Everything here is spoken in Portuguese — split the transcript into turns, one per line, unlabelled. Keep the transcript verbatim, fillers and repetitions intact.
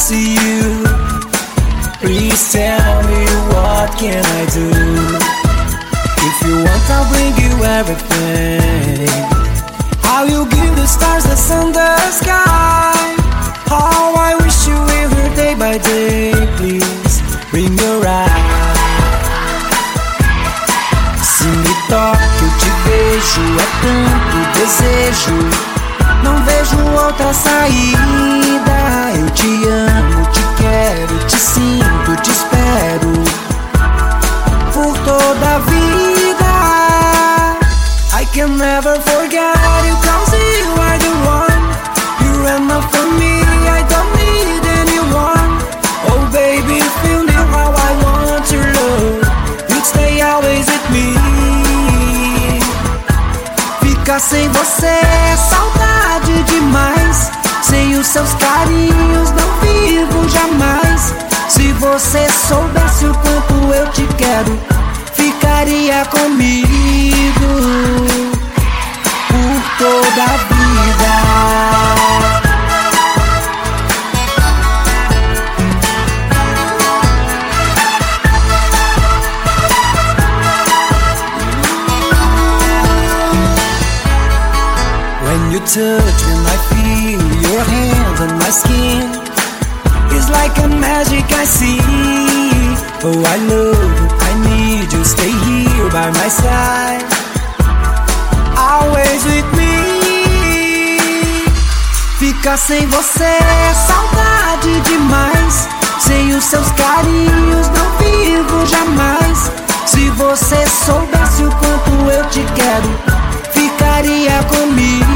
see you. Please tell me, what can I do? If you want, I'll bring you everything. I will give the stars, the sun, the sky. How I wish you were here day by day. Please bring your eyes. Se me toca, eu te vejo. É tanto desejo, não vejo outra saída. Eu te amo, te quero, te sinto, te espero por toda a vida. I can never forget you, cause you are the one. You're enough for me, I don't need anyone. Oh baby, if you knew how I want your love, you'd stay always with me. Ficar sem você é saudade demais. Sem os seus carinhos não vivo jamais. Se você soubesse o quanto eu te quero, ficaria comigo por toda a vida. When you touch, when I feel your hand on my skin, it's like a magic I see. Oh, I love you, I need you, stay here by my side, always with me. Ficar sem você é saudade demais. Sem os seus carinhos não vivo jamais. Se você soubesse o quanto eu te quero, ficaria comigo